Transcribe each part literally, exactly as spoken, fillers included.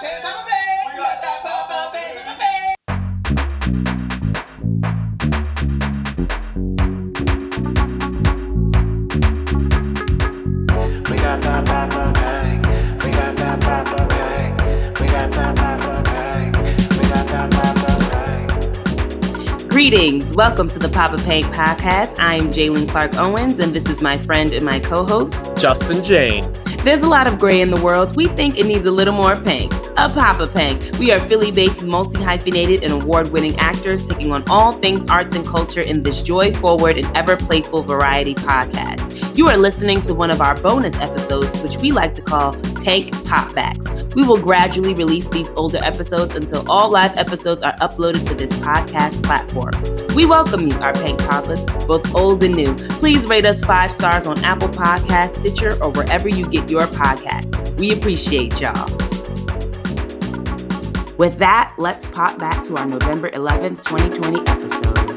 Pink Papa Pink. We got that Papa Pink. Papa Pink. We got that Papa Pink. We got that Papa Pink. We got that Papa Pink. We got that Papa Pink. Greetings. Welcome to the Papa Pink podcast. I am Jalen Clark Owens, and this is my friend and my co-host, Justin Jane. There's a lot of gray in the world. We think it needs a little more pink. A Papa Pink. We are Philly-based, multi-hyphenated, and award-winning actors taking on all things arts and culture in this joy-forward and ever-playful variety podcast. You are listening to one of our bonus episodes, which we like to call Pink Popbacks. We will gradually release these older episodes until all live episodes are uploaded to this podcast platform. We welcome you, our Pink Papas, both old and new. Please rate us five stars on Apple Podcasts, Stitcher, or wherever you get your podcasts. We appreciate y'all. With that, let's pop back to our November eleventh, twenty twenty episode.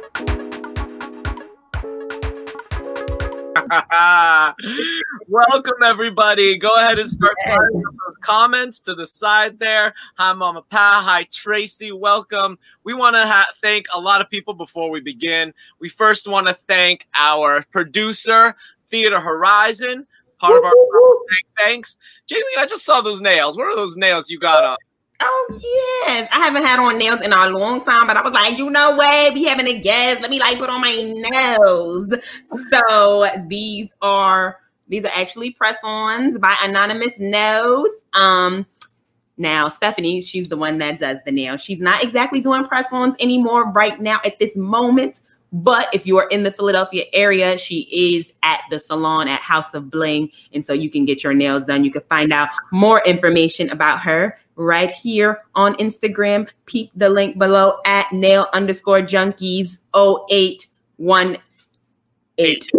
Welcome, everybody. Go ahead and start firing up those comments to the side there. Hi, Mama Pa. Hi, Tracy. Welcome. We want to ha- thank a lot of people before we begin. We first want to thank our producer, Theater Horizon, part of our thanks. Jaylee, I just saw those nails. What are those nails you got on? Oh, yes. I haven't had on nails in a long time, but I was like, you know what? We having a guest. Let me like put on my nails. So these are these are actually press-ons by Anonymous Nails. Um, now, Stephanie, she's the one that does the nails. She's not exactly doing press-ons anymore right now at this moment. But if you are in the Philadelphia area, she is at the salon at House of Bling. And so you can get your nails done. You can find out more information about her right here on Instagram. Peep the link below at nail underscore junkies oh eight one eight.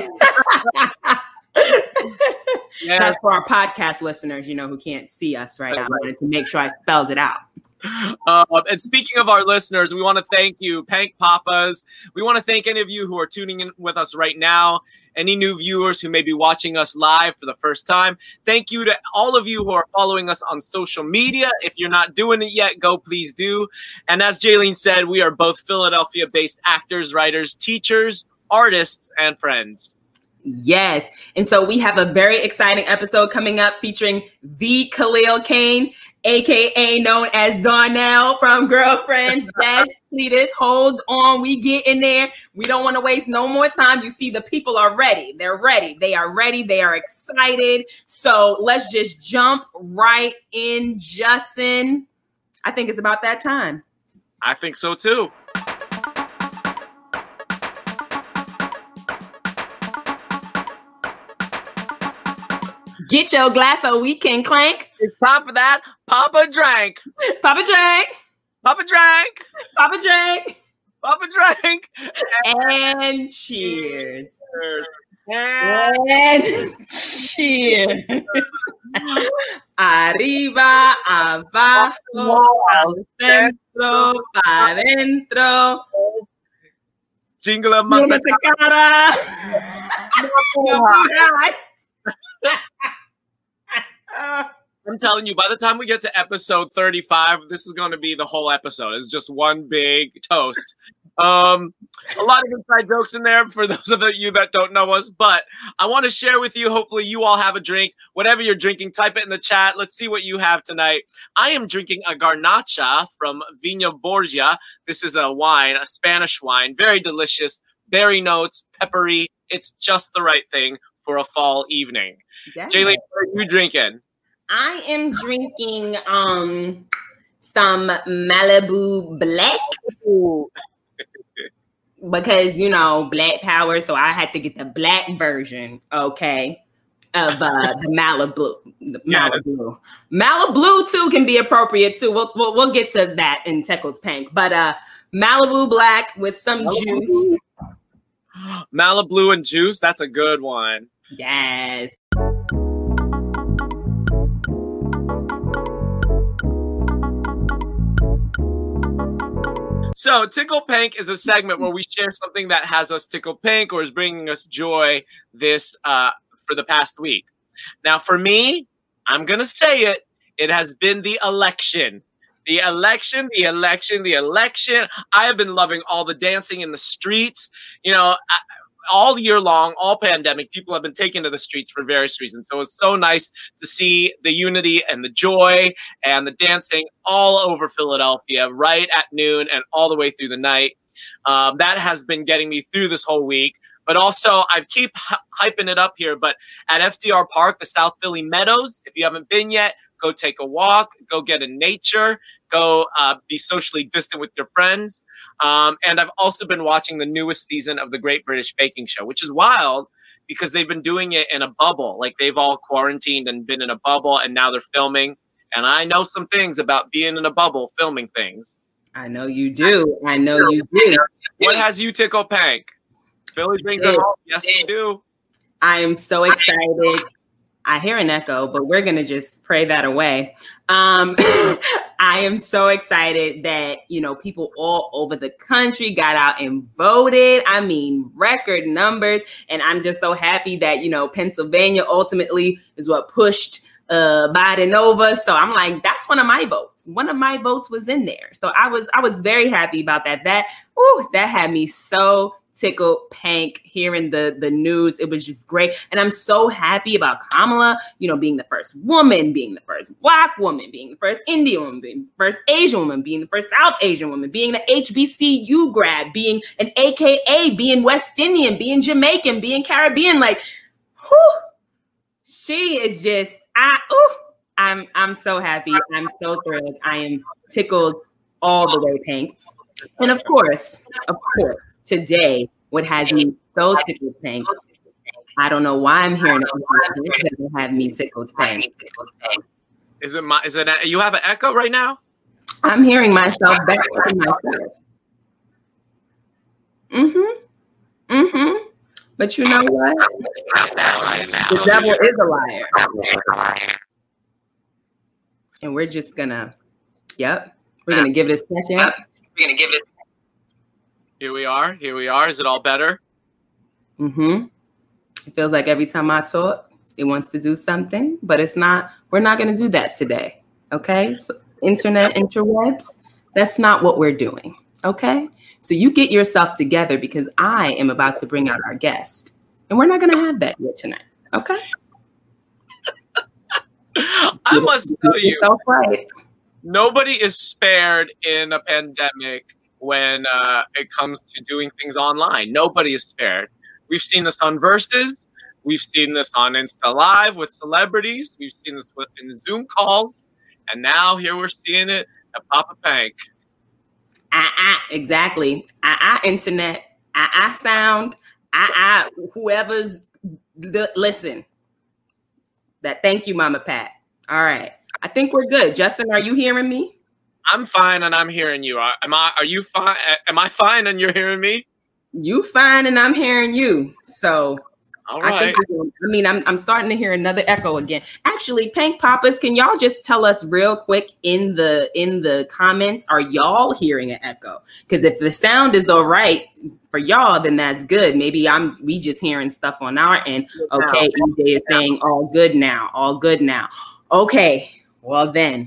Yeah. That's for our podcast listeners, you know, who can't see us right now. I wanted to make sure I spelled it out. Uh, and speaking of our listeners, we want to thank you, Pink Papas. We want to thank any of you who are tuning in with us right now. Any new viewers who may be watching us live for the first time. Thank you to all of you who are following us on social media. If you're not doing it yet, go please do. And as Jaylene said, we are both Philadelphia-based actors, writers, teachers, artists, and friends. Yes. And so we have a very exciting episode coming up featuring the Khalil Kane, a k a known as Darnell from Girlfriends. Yes, Cletus, hold on. We get in there. We don't want to waste no more time. You see, the people are ready. They're ready. They are ready. They are excited. So let's just jump right in, Justin. I think it's about that time. I think so, too. Get your glass so we can clank. It's time for that. Papa drank. Papa drank. Papa drank. Papa drank. Papa drank. And cheers. And, and cheers. Arriba, abajo, al centro, pa' dentro. Jingle of my I'm telling you, by the time we get to episode thirty-five, this is going to be the whole episode. It's just one big toast. Um, a lot of inside jokes in there for those of you that don't know us, but I want to share with you. Hopefully you all have a drink. Whatever you're drinking, type it in the chat. Let's see what you have tonight. I am drinking a Garnacha from Viña Borgia. This is a wine, a Spanish wine. Very delicious. Berry notes, peppery. It's just the right thing for a fall evening. Yeah. Jaylee, what are you drinking? I am drinking um some Malibu Black because, you know, Black power. So I had to get the black version, okay, of uh, the Malibu. The yeah. Malibu. Malibu too can be appropriate too. We'll we'll, we'll get to that in Tickles Pink, but uh, Malibu Black with some Malibu. Juice. Malibu and juice. That's a good one. Yes. So Tickle Pink is a segment where we share something that has us tickle pink or is bringing us joy this uh, for the past week. Now, for me, I'm going to say it. It has been the election. The election, the election, the election. I have been loving all the dancing in the streets. You know, all year long, all pandemic, people have been taken to the streets for various reasons. So it's so nice to see the unity and the joy and the dancing all over Philadelphia right at noon and all the way through the night. Um, that has been getting me through this whole week. But also, I keep hy- hyping it up here, but at F D R Park, the South Philly Meadows, if you haven't been yet, go take a walk, go get in nature, go uh, be socially distant with your friends. Um, and I've also been watching the newest season of the Great British Baking Show, which is wild because they've been doing it in a bubble. Like they've all quarantined and been in a bubble, and now they're filming. And I know some things about being in a bubble, filming things. I know you do. I know you do. What has you tickled Pank? Philly brings it home. Yes, you do. I am so excited. I hear an echo, but we're going to just pray that away. Um, I am so excited that, you know, people all over the country got out and voted. I mean, record numbers. And I'm just so happy that, you know, Pennsylvania ultimately is what pushed uh, Biden over. So I'm like, that's one of my votes. One of my votes was in there. So I was I was very happy about that. That, ooh, that had me so tickled Pank hearing the the news. It was just great. And I'm so happy about Kamala, you know, being the first woman, being the first Black woman, being the first Indian woman, being the first Asian woman, being the first South Asian woman, being the H B C U grad, being an A K A, being West Indian, being Jamaican, being Caribbean. Like, whew, she is just, I, ooh, I'm, I'm so happy. I'm so thrilled. I am tickled all the way, Pank. And of course, of course, today, what has me so tickled Pank, I don't know why I'm hearing it, it doesn't have me tickled Pank. Is it my, is it, a, you have an echo right now? I'm hearing myself back to myself. Mm-hmm. Mm-hmm. But you know what? The devil is a liar. And we're just gonna, yep, we're gonna give it a second. We're gonna give it. Here we are. Here we are. Is it all better? Mm-hmm. It feels like every time I talk, it wants to do something, but it's not. We're not going to do that today. Okay. So internet, interwebs, that's not what we're doing. Okay. So you get yourself together because I am about to bring out our guest, and we're not going to have that yet tonight. Okay. I must tell you, right. Nobody is spared in a pandemic when uh, it comes to doing things online. Nobody is spared. We've seen this on Versus. We've seen this on Insta Live with celebrities. We've seen this with, in Zoom calls. And now here we're seeing it at Papa Pank. Ah, ah, exactly. Ah, ah, internet. Ah, ah, sound. Ah, ah, whoever's, l- listen. That. Thank you, Mama Pat. All right. I think we're good. Justin, are you hearing me? I'm fine and I'm hearing you. Are, am I? Are you fine? Am I fine and you're hearing me? You fine and I'm hearing you. So, all I right. think, I mean, I'm I'm starting to hear another echo again. Actually, Pank Papas, can y'all just tell us real quick in the in the comments? Are y'all hearing an echo? Because if the sound is all right for y'all, then that's good. Maybe I'm we just hearing stuff on our end. Okay, E J is saying all good now, all good now. Okay. Well, then,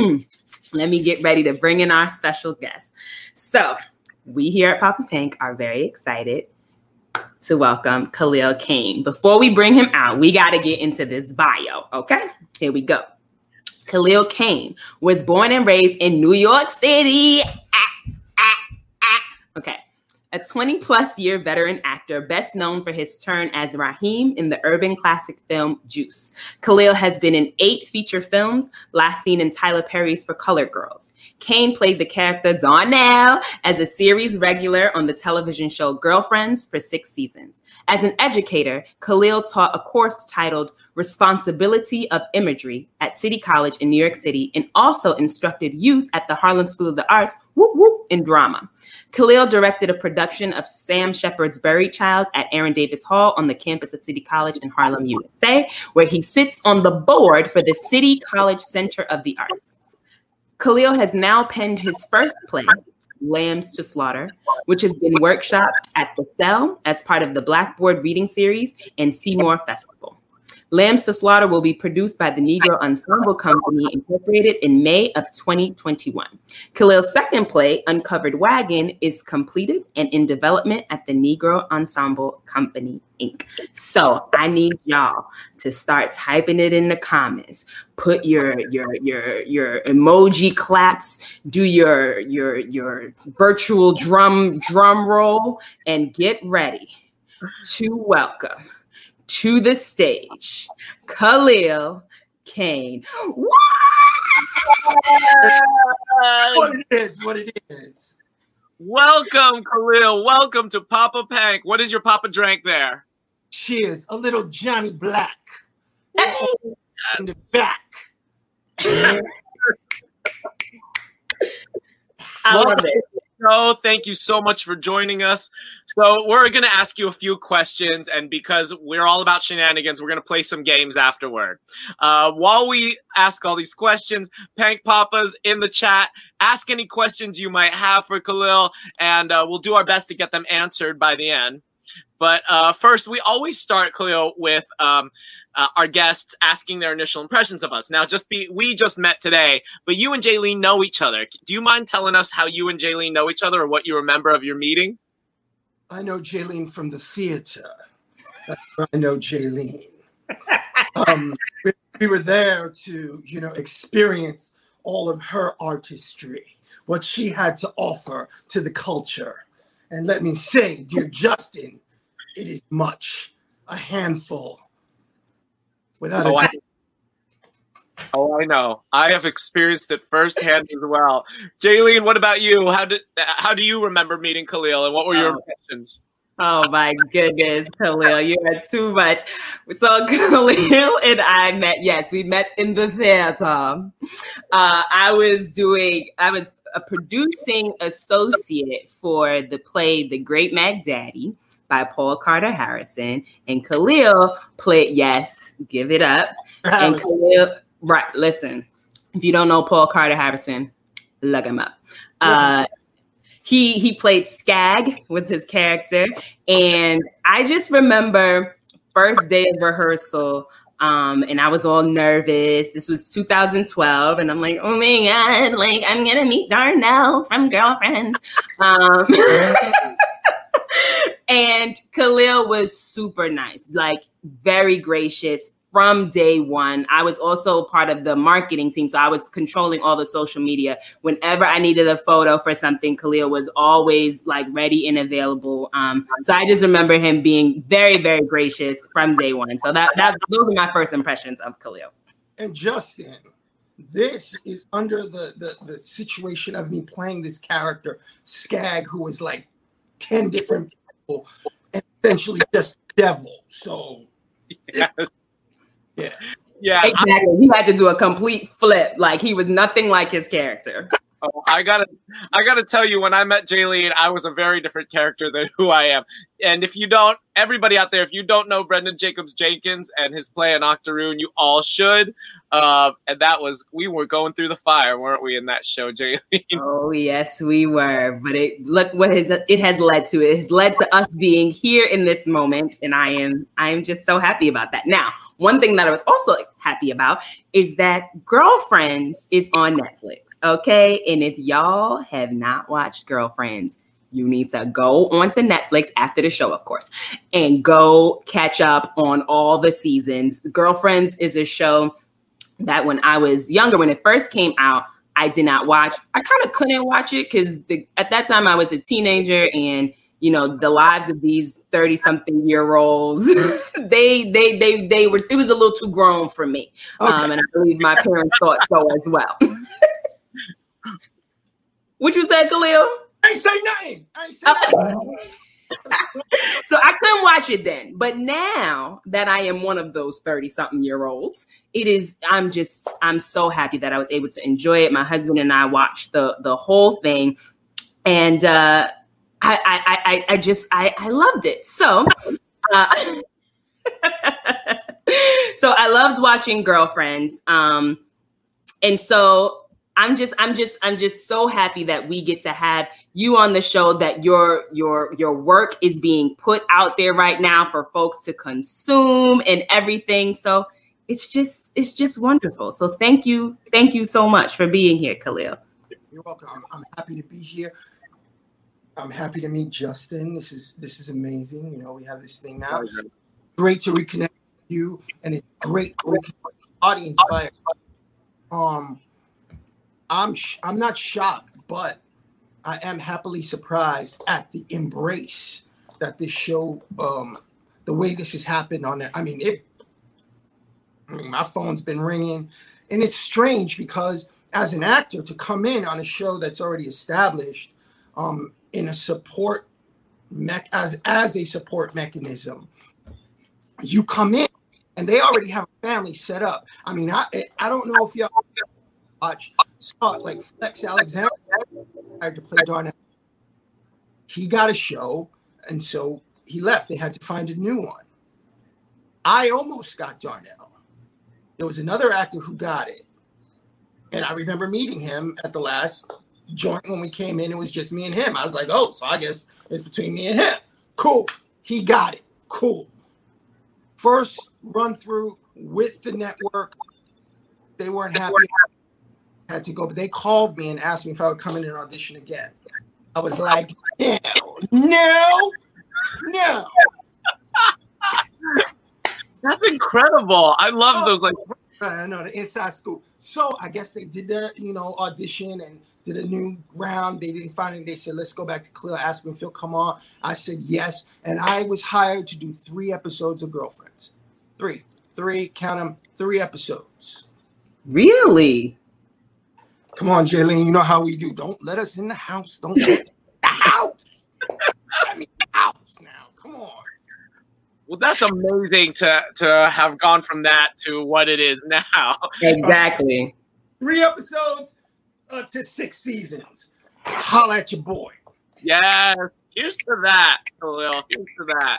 let me get ready to bring in our special guest. So, we here at Papa Pank are very excited to welcome Khalil Kain. Before we bring him out, we got to get into this bio, okay? Here we go. Khalil Kain was born and raised in New York City. Ah, ah, ah. Okay. A twenty-plus year veteran actor, best known for his turn as Raheem in the urban classic film Juice. Khalil has been in eight feature films, last seen in Tyler Perry's For Colored Girls. Kain played the character Darnell as a series regular on the television show Girlfriends for six seasons. As an educator, Khalil taught a course titled Responsibility of Imagery at City College in New York City and also instructed youth at the Harlem School of the Arts, whoop, whoop, in drama. Khalil directed a production of Sam Shepard's Buried Child at Aaron Davis Hall on the campus of City College in Harlem, U S A, where he sits on the board for the City College Center of the Arts. Khalil has now penned his first play, Lambs to Slaughter, which has been workshopped at the Cell as part of the Blackboard Reading Series and Seymour Festival. Lambs to Slaughter will be produced by the Negro Ensemble Company, incorporated in May of twenty twenty-one. Khalil's second play, Uncovered Wagon, is completed and in development at the Negro Ensemble Company, Incorporated. So I need y'all to start typing it in the comments. Put your your your your emoji claps, do your your your virtual drum drum roll, and get ready to welcome to the stage Khalil Kane. What it is, what it is. Welcome, Khalil. Welcome to Papa Pank. What is your Papa drank there? Cheers. A little Johnny Black. Hey. In the back. I love it. So thank you so much for joining us. So we're going to ask you a few questions, and because we're all about shenanigans, we're going to play some games afterward. Uh, while we ask all these questions, Pank Papas in the chat, ask any questions you might have for Khalil, and uh, we'll do our best to get them answered by the end. But uh, first, we always start, Khalil, with um, uh, our guests asking their initial impressions of us. Now, just be we just met today, but you and Jaylene know each other. Do you mind telling us how you and Jaylene know each other, or what you remember of your meeting? I know Jaylene from the theater. That's where I know Jaylene. Um, we, we were there to, you know, experience all of her artistry, what she had to offer to the culture. And let me say, dear Justin, it is much, a handful, without Oh, a I, doubt. oh, I know. I have experienced it firsthand as well. Jaylene, what about you? How did how do you remember meeting Khalil, and what were your Oh. impressions? Oh my goodness, Khalil, you are too much. So Khalil and I met, yes, we met in the theater. Uh, I was doing, I was a producing associate for the play The Great Mac Daddy by Paul Carter Harrison. And Khalil played, yes, give it up. And Khalil, right, listen, if you don't know Paul Carter Harrison, look him up. Uh, He he played Skag, was his character. And I just remember first day of rehearsal, um, and I was all nervous. This was two thousand twelve, and I'm like, oh my God, like I'm gonna meet Darnell from Girlfriends. Um, and Khalil was super nice, like very gracious. From day one. I was also part of the marketing team, so I was controlling all the social media. Whenever I needed a photo for something, Khalil was always like ready and available. Um, so I just remember him being very, very gracious from day one. So that that's those are my first impressions of Khalil. And Justin, this is under the, the, the situation of me playing this character, Skag, who was like ten different people, and essentially just devil. So Yes. yeah. Yeah, I, Exactly. He had to do a complete flip. Like he was nothing like his character. oh, I gotta, I gotta tell you, when I met Jaylene, I was a very different character than who I am. And if you don't, everybody out there, if you don't know Brendan Jacobs Jenkins and his play in Octoroon, you all should. Uh, and that was, we were going through the fire, weren't we, in that show, Jaylene? Oh yes, we were. But it look what has it has led to. It has led to us being here in this moment, and I am I am just so happy about that. Now, one thing that I was also happy about is that Girlfriends is on Netflix. Okay, and if y'all have not watched Girlfriends, you need to go onto Netflix after the show, of course, and go catch up on all the seasons. Girlfriends is a show that when I was younger, when it first came out, I did not watch. I kind of couldn't watch it because at that time I was a teenager, and you know the lives of these thirty-something year olds, they they they they were. It was a little too grown for me, Okay. um, and I believe my parents thought so as well. What you said, Khalil? I ain't say nothing. I ain't say nothing. So I couldn't watch it then. But now that I am one of those thirty-something year olds, it is, I'm just, I'm so happy that I was able to enjoy it. My husband and I watched the the whole thing. And uh, I, I, I, I just, I, I loved it. So, uh, so I loved watching Girlfriends. Um, and so I'm just, I'm just, I'm just so happy that we get to have you on the show, that your, your, your work is being put out there right now for folks to consume and everything. So it's just, it's just wonderful. So thank you. Thank you so much for being here, Khalil. You're welcome. I'm, I'm happy to be here. I'm happy to meet Justin. This is, this is amazing. You know, we have this thing now. Great to reconnect with you. And it's great to reconnect with the audience. By, um, I'm, sh- I'm not shocked, but I am happily surprised at the embrace that this show, um, the way this has happened on it. I mean, it, I mean, my phone's been ringing, and it's strange because as an actor to come in on a show that's already established, um, in a support mech as, as a support mechanism, you come in and they already have a family set up. I mean, I, I don't know if y'all watch saw like Flex Alexander had to play Darnell. He got a show, and so he left. They had to find a new one. I almost got Darnell. There was another actor who got it, and I remember meeting him at the last joint when we came in. It was just me and him. I was like, oh, so I guess it's between me and him. Cool. He got it. Cool. First run through with the network, they weren't happy. Had to go, but they called me and asked me if I would come in and audition again. I was like, no, no, no. That's incredible. I love Oh, those. Like, I know, the inside scoop. So I guess they did their, you know, audition and did a new round. They didn't find it. They said, let's go back to Khalil, ask him if he'll come on. I said yes, and I was hired to do three episodes of Girlfriends. Three, three, count them, three episodes. Really? Come on, Jaylene, you know how we do. Don't let us in the house. Don't let in the house. Let me in the house now. Come on. well, that's amazing to to have gone from that to what it is now. Exactly. Three episodes uh, to six seasons. Holla at your boy. Yes, here's to that, Khalil. Here's to that.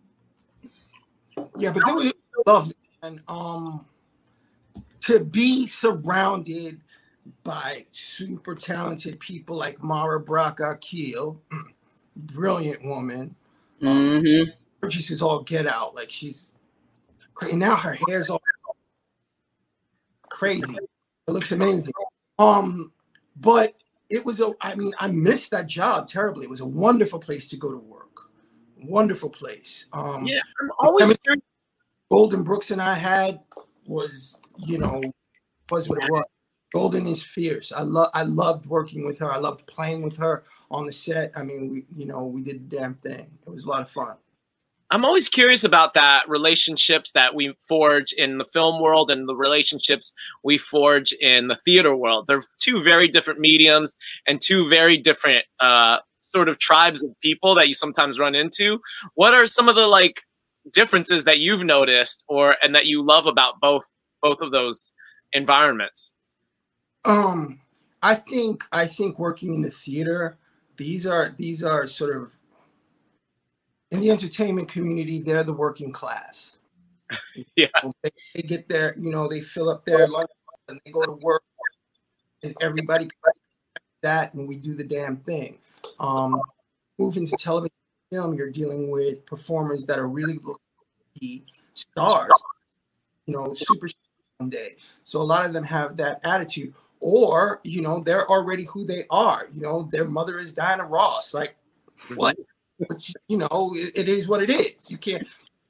Yeah, but it was lovely. And um, to be surrounded by super talented people like Mara Brock Akil, brilliant woman. Mm-hmm. She's is all get out. Like she's crazy. Now her hair's all crazy. It looks amazing. Um, but it was a, I mean, I missed that job terribly. It was a wonderful place to go to work. Wonderful place. Um, Yeah, I'm always curious. Golden Brooks and I had was, you know, was what it was. Golden is fierce. I love I loved working with her. I loved playing with her on the set. I mean, we, you know, we did the damn thing. It was a lot of fun. I'm always curious about that relationships that we forge in the film world and the relationships we forge in the theater world. They're two very different mediums and two very different uh, sort of tribes of people that you sometimes run into. What are some of the like differences that you've noticed or and that you love about both both of those environments? Um, I think I think working in the theater, these are these are sort of in the entertainment community, they're the working class. Yeah. They, they get their, you know, they fill up their lunch and they go to work, and everybody that, and we do the damn thing. Um, move into television and film, you're dealing with performers that are really looking to be stars, you know, superstars one day. So a lot of them have that attitude, or you know, they're already who they are. You know, their mother is Diana Ross. Like, what? But you know, it, it is what it is. You can't.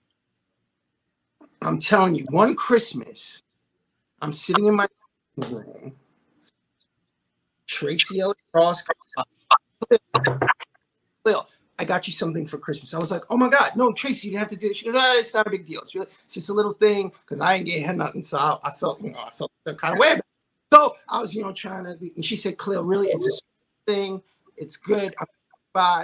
I'm telling you, one Christmas, I'm sitting in my room. Tracy Ellis Ross, Lil, I got you something for Christmas. I was like, oh my God, no, Tracy, you didn't have to do it. She goes, oh, it's not a big deal. It's, really, it's just a little thing because I ain't getting nothing. So I, I felt, you know, I felt some kind of way. So I was, you know, trying to. And she said, Khalil, really, it's a thing. It's good. I'm bye.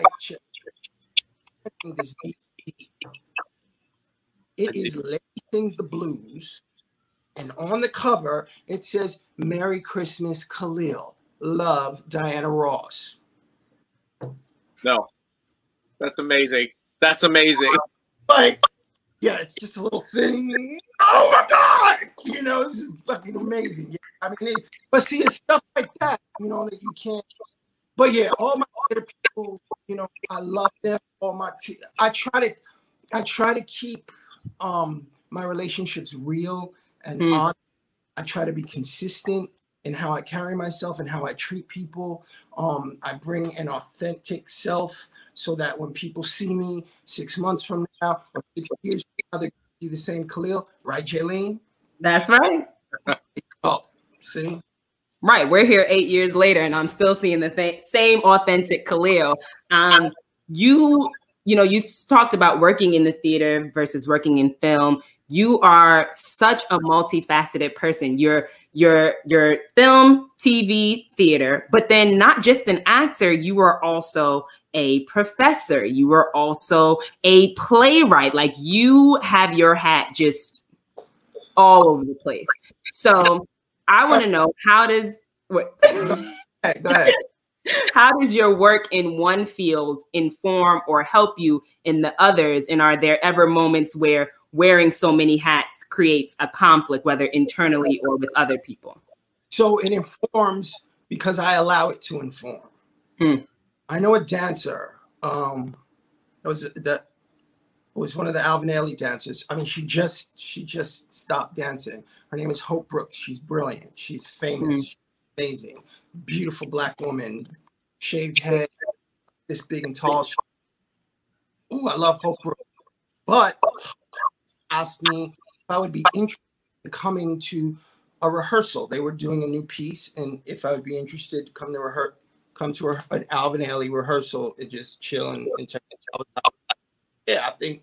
It is Lady Sings the Blues, and on the cover it says "Merry Christmas, Khalil. Love, Diana Ross." No, that's amazing. That's amazing. Like, yeah, it's just a little thing. Oh my God, you know, this is fucking amazing. Yeah, I mean, it, but see, it's stuff like that, you know, that you can't. But yeah, all my theater people, you know, I love them. All my, t- I try to, I try to keep um my relationships real and Mm. honest. I try to be consistent in how I carry myself and how I treat people. Um, I bring an authentic self so that when people see me six months from now or six years from now, they see the same Khalil, right, Jaylene? That's right. Oh, see? Right. We're here eight years later, and I'm still seeing the th- same authentic Khalil. Um, you, you know, you talked about working in the theater versus working in film. You are such a multifaceted person. You're you're you're film, T V, theater, but then not just an actor. You are also a professor. You are also a playwright. Like you have your hat just all over the place. So I want to know, how does what, Hey, go ahead. how does your work in one field inform or help you in the others? And are there ever moments where wearing so many hats creates a conflict, whether internally or with other people? So it informs because I allow it to inform. Hmm. I know a dancer. Um, that was that was one of the Alvin Ailey dancers. I mean, she just she just stopped dancing. Her name is Hope Brooks. She's brilliant. She's famous. Hmm. She's amazing. Beautiful black woman, shaved head, this big and tall. Ooh, I love Hope Brooks. But asked me if I would be interested in coming to a rehearsal. They were doing a new piece, and if I would be interested to come to rehearse, come to a, an Alvin Ailey rehearsal and just chill and, and check it out. Yeah, I think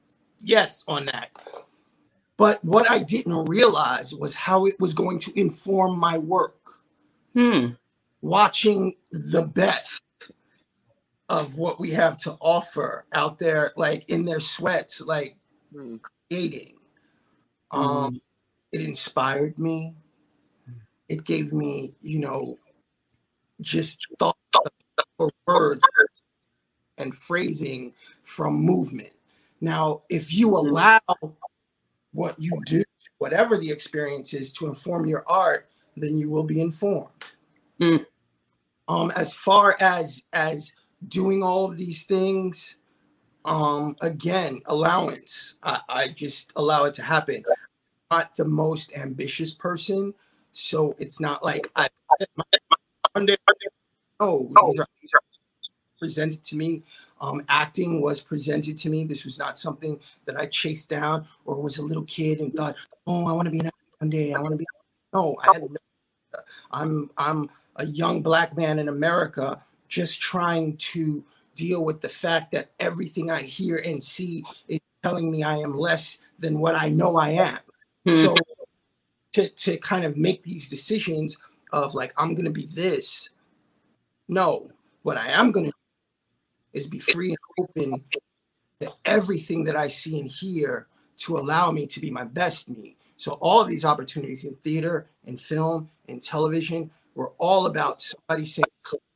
yes on that. But what I didn't realize was how it was going to inform my work. Hmm. Watching the best of what we have to offer out there, like in their sweats, like Hmm. creating. Um, it inspired me. It gave me, you know, just thoughts for words and phrasing from movement. Now, if you allow what you do, whatever the experience is, to inform your art, then you will be informed. Mm. Um, as far as as doing all of these things, um, again, allowance. I, I just allow it to happen. I'm not the most ambitious person, so it's not like I. Oh, these are, these are presented to me. Um, acting was presented to me. This was not something that I chased down or was a little kid and thought, "Oh, I want to be an actor one day. I want to be." No, I had no. I'm I'm a young black man in America, just trying to deal with the fact that everything I hear and see is telling me I am less than what I know I am. Hmm. So to to kind of make these decisions of like, I'm going to be this. No, what I am going to do is be free and open to everything that I see and hear to allow me to be my best me. So all of these opportunities in theater, in film, in television were all about somebody saying,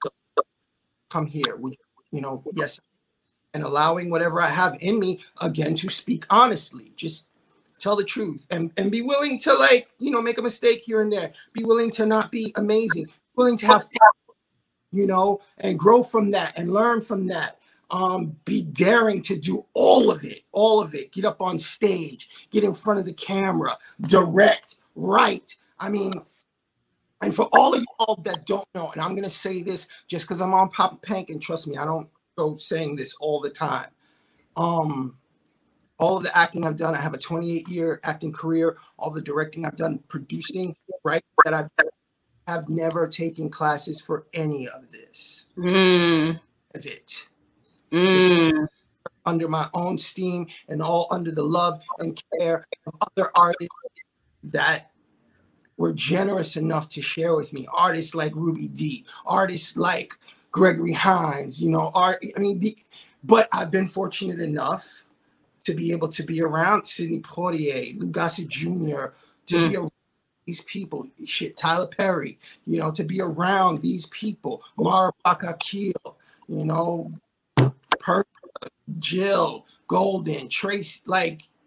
come here, would you, you know, yes, and allowing whatever I have in me, again, to speak honestly, just tell the truth and, and be willing to, like, you know, make a mistake here and there, be willing to not be amazing, willing to have fun, you know, and grow from that and learn from that. Um, be daring to do all of it, all of it. Get up on stage, get in front of the camera, direct, write. I mean, and for all of y'all that don't know, and I'm going to say this just because I'm on Papa Pank, and trust me, I don't go saying this all the time. Um, all of the acting I've done, I have a twenty-eight year acting career. All the directing I've done, producing, right, that I've done, have never taken classes for any of this. Mm. Of it. Mm. Under my own steam and all under the love and care of other artists that were generous enough to share with me. Artists like Ruby Dee, artists like Gregory Hines, you know, art. I mean, the, but I've been fortunate enough to be able to be around Sidney Poitier, Lou Gossett Junior, to Mm. be around these people, shit, Tyler Perry, you know, to be around these people, Mara Bakakil, you know, Per- Jill, Golden, Trace, like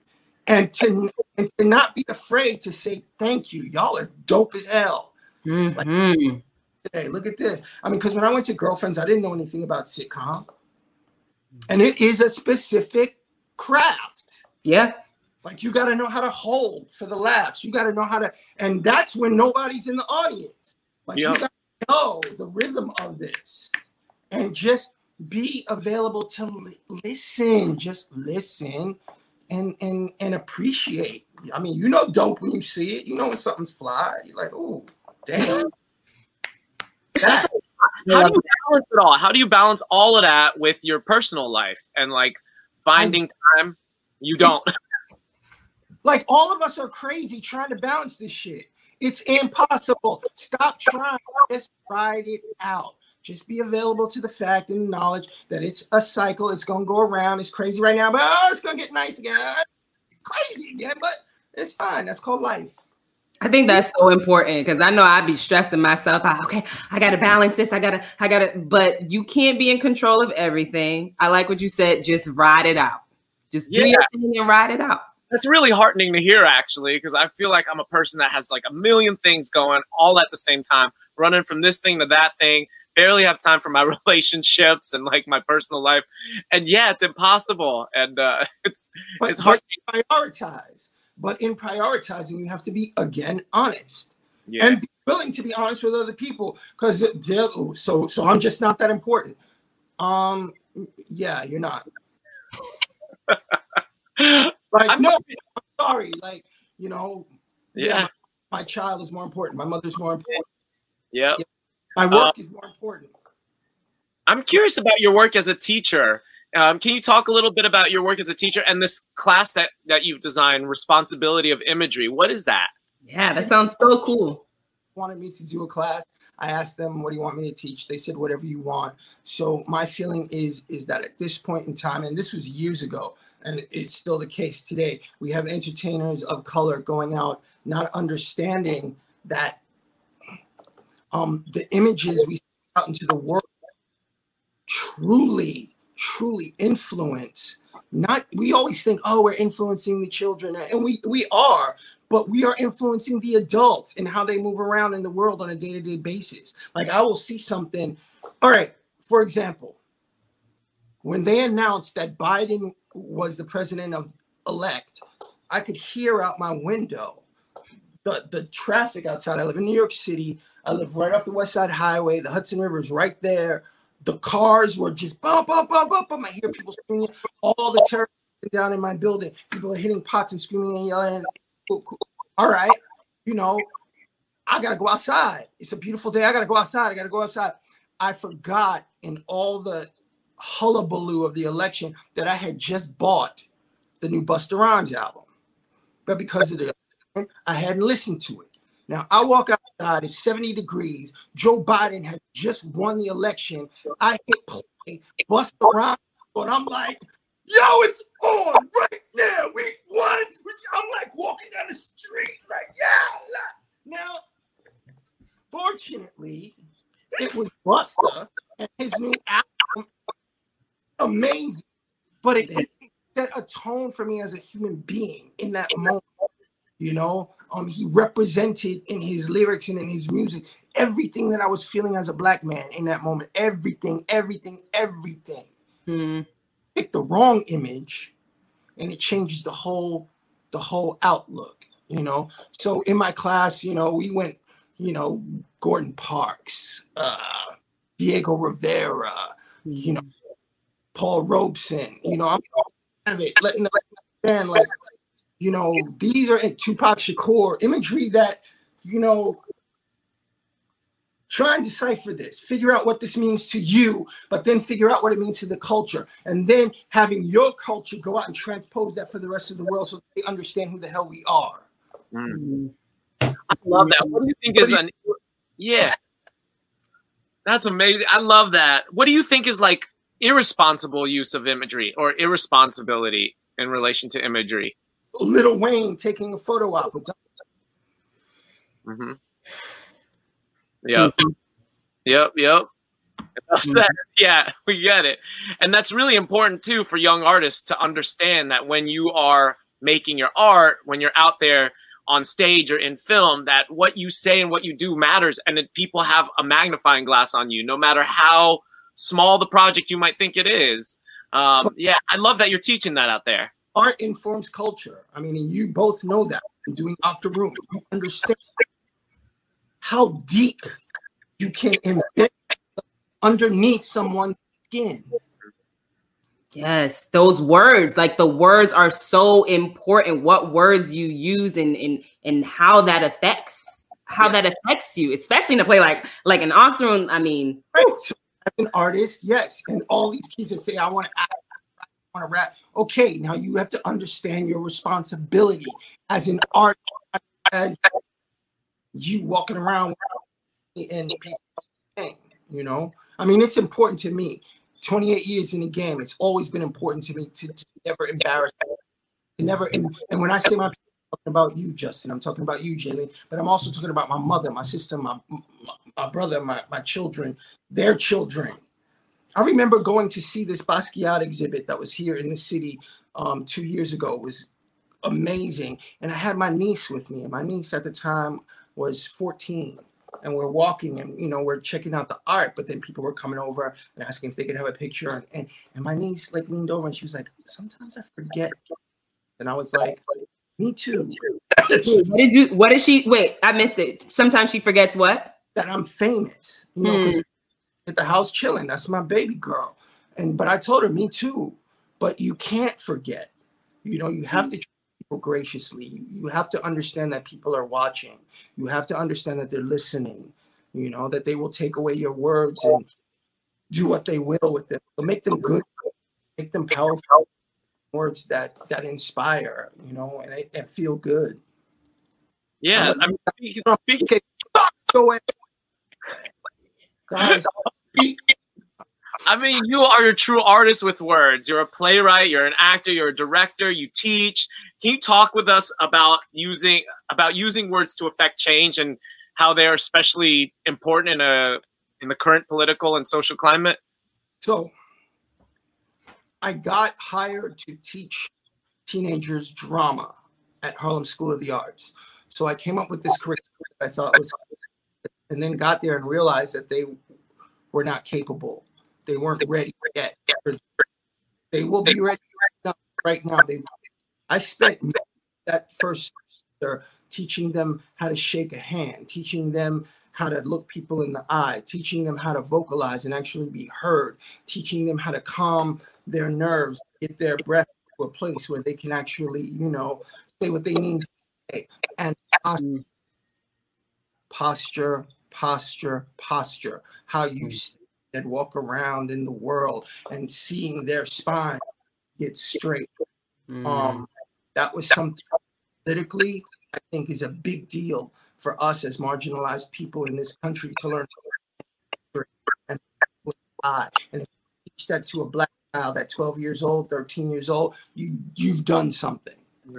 and to and to not be afraid to say thank you. Y'all are dope as hell. Mm-hmm. Like, today, look at this. I mean, because when I went to Girlfriends, I didn't know anything about sitcom, and it is a specific craft. Yeah. Like, you got to know how to hold for the laughs. You got to know how to, and that's when nobody's in the audience. Like, Yep. you got to know the rhythm of this, and just be available to li- listen. Just listen, and and and appreciate. I mean, you know, dope when you see it. You know when something's fly. You're like, oh, damn. That's how do you balance it all? How do you balance all of that with your personal life and like finding time? You don't. Like, all of us are crazy trying to balance this shit. It's impossible. Stop trying. Just ride it out. Just be available to the fact and knowledge that it's a cycle. It's going to go around. It's crazy right now, but oh, it's going to get nice again. Crazy again, but it's fine. That's called life. I think that's so important because I know I'd be stressing myself out. Okay, I got to balance this. I got to, I got to, but you can't be in control of everything. I like what you said. Just ride it out. Just do Yeah. your thing and ride it out. That's really heartening to hear, actually, because I feel like I'm a person that has like a million things going all at the same time, running from this thing to that thing, barely have time for my relationships and like my personal life. And yeah, it's impossible. And uh, it's But, it's hard. but prioritize. But in prioritizing, you have to be, again, honest. Yeah. And be willing to be honest with other people. Because so so I'm just not that important. Um, yeah, you're not. Like, I'm- no, I'm sorry. Like, you know, yeah, Yeah. my, my child is more important. My mother's more important. Yeah. My work Uh, is more important. I'm curious about your work as a teacher. Um, can you talk a little bit about your work as a teacher and this class that, that you've designed, Responsibility of Imagery? What is that? Yeah, that sounds so cool. Wanted me to do a class. I asked them, what do you want me to teach? They said, whatever you want. So my feeling is, is that at this point in time, and this was years ago, and it's still the case today, we have entertainers of color going out, not understanding that um, the images we send out into the world truly, truly influence. Not, we always think, oh, we're influencing the children, and we we are, but we are influencing the adults and how they move around in the world on a day-to-day basis. Like, I will see something. All right, for example, when they announced that Biden was the president of elect, I could hear out my window the the traffic outside. I live in New York City. I live right off the West Side Highway. The Hudson River is right there. The cars were just bump, bump, bump, bump, bump. I hear people screaming. All the terrorists down in my building. People are hitting pots and screaming and yelling. Cool, cool. All right, you know, I gotta go outside. It's a beautiful day. I gotta go outside. I gotta go outside. I forgot in all the hullabaloo of the election that I had just bought the new Busta Rhymes album, but because of the election, I hadn't listened to it. Now I walk outside, it's seventy degrees. Joe Biden has just won the election. I hit play, Busta Rhymes, and I'm like, yo, it's on right now. We won. I'm like walking down the street, like, yeah. Now, fortunately, it was Busta and his new album, amazing. But it, it set a tone for me as a human being in that moment. You know, um, he represented in his lyrics and in his music everything that I was feeling as a black man in that moment. Everything, everything, everything. Hmm. Pick the wrong image, and it changes the whole, the whole outlook. You know. So in my class, you know, we went, you know, Gordon Parks, uh, Diego Rivera, you know, Paul Robeson. You know, I'm have it letting them understand, like, you know, these are Tupac Shakur imagery that, you know, try and decipher this, figure out what this means to you, but then figure out what it means to the culture. And then having your culture go out and transpose that for the rest of the world so they understand who the hell we are. Mm. I love that. What do you think is an yeah? That's amazing. I love that. What do you think is like irresponsible use of imagery or irresponsibility in relation to imagery? Lil Wayne taking a photo op with Mm-hmm. Yep. Mm-hmm. Yep. Yep. Mm-hmm. Yeah, we get it. And that's really important too for young artists to understand that when you are making your art, when you're out there on stage or in film, that what you say and what you do matters, and that people have a magnifying glass on you, no matter how small the project you might think it is. Um, yeah, I love that you're teaching that out there. Art informs culture. I mean, and you both know that. In doing Doctor Room, you understand how deep you can embed underneath someone's skin. Yes, those words, like the words are so important. What words you use and and and how that affects how Yes. that affects you, especially in a play like like an Octoroon. I mean, Right. So as an artist, yes, and all these kids that say, "I want to act, I want to rap." Okay, now you have to understand your responsibility as an artist, as you walking around and you know. I mean, it's important to me. twenty-eight years in the game, it's always been important to me to, to never embarrass, to never. And, and when I say my people, I'm talking about you, Justin, I'm talking about you, Jalen, but I'm also talking about my mother, my sister, my my, my brother, my, my children, their children. I remember going to see this Basquiat exhibit that was here in the city um, two years ago. It was amazing. And I had my niece with me, and my niece at the time was fourteen. And we're walking and, you know, we're checking out the art, but then people were coming over and asking if they could have a picture. And, and, and my niece like leaned over and she was like, "Sometimes I forget." And I was like, "Me too." what did you? What did she? Wait, I missed it. Sometimes she forgets what? That I'm famous, you know, because at the house chilling, that's my baby girl. And but I told her, "Me too." But you can't forget. You know, you have to treat people graciously. You, you have to understand that people are watching. You have to understand that they're listening. You know, that they will take away your words and do what they will with them. So make them good, make them powerful words that that inspire. You know, and, and feel good. Yeah, I mean, speaking, speaking, Okay, go ahead. Guys, I mean, you are a true artist with words. You're a playwright, you're an actor, you're a director, you teach. Can you talk with us about using about using words to affect change and how they're especially important in a in the current political and social climate? So I got hired to teach teenagers drama at Harlem School of the Arts. So I came up with this curriculum that I thought was, and then got there and realized that they were not capable. They weren't ready yet. They will be ready right now. Right now. They, I spent that first semester teaching them how to shake a hand, teaching them how to look people in the eye, teaching them how to vocalize and actually be heard, teaching them how to calm their nerves, get their breath to a place where they can actually, you know, say what they need to say. And posture, posture, posture, posture, how you stand and walk around in the world and seeing their spine get straight. Mm. Um, that was something politically I think is a big deal for us as marginalized people in this country to learn. And and if you teach that to a black child at twelve years old, thirteen years old, you you've done something.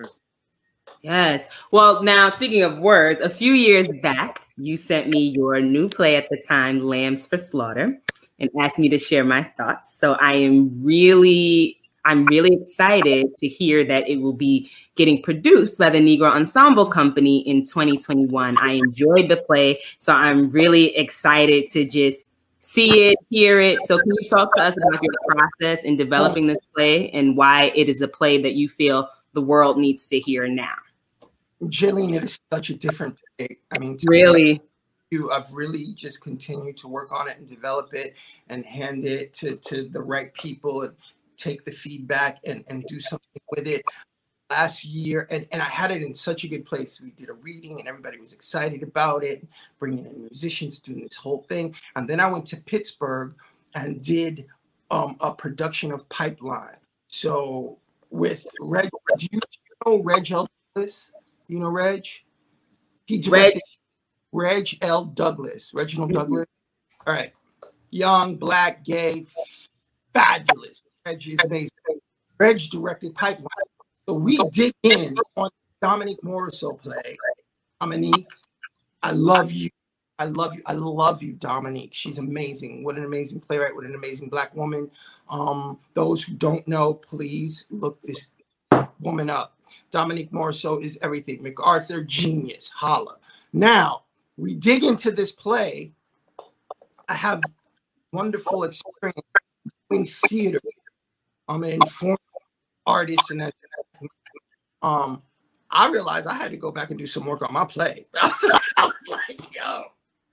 Yes. Well, now speaking of words, a few years back, you sent me your new play at the time, Lambs for Slaughter, and asked me to share my thoughts. So I am really, I'm really excited to hear that it will be getting produced by the Negro Ensemble Company in twenty twenty-one. I enjoyed the play, so I'm really excited to just see it, hear it. So can you talk to us about your process in developing this play and why it is a play that you feel the world needs to hear now? Jillian, it is such a different day. I mean, Really? you, I've really just continued to work on it and develop it and hand it to, to the right people and take the feedback and, and do something with it. Last year, and, and I had it in such a good place. We did a reading and everybody was excited about it, bringing in musicians, doing this whole thing. And then I went to Pittsburgh and did um, a production of Pipeline. So with Reg, do you know Reg L. Douglas? You know Reg? He directed Reg, Reg L. Douglas, Reginald mm-hmm. Douglas. All right. Young, black, gay, fabulous. Reg is amazing. Reg directed Pipeline. So we dig in on Dominique Morisseau play. Dominique, I love you. I love you. I love you, Dominique. She's amazing. What an amazing playwright. What an amazing black woman. Um, those who don't know, please look this woman up. Dominique Morisseau is everything. MacArthur, genius, holla. Now, we dig into this play. I have wonderful experience doing theater. I'm an informed artist, and as um, I realized I had to go back and do some work on my play. I was like, I was like yo.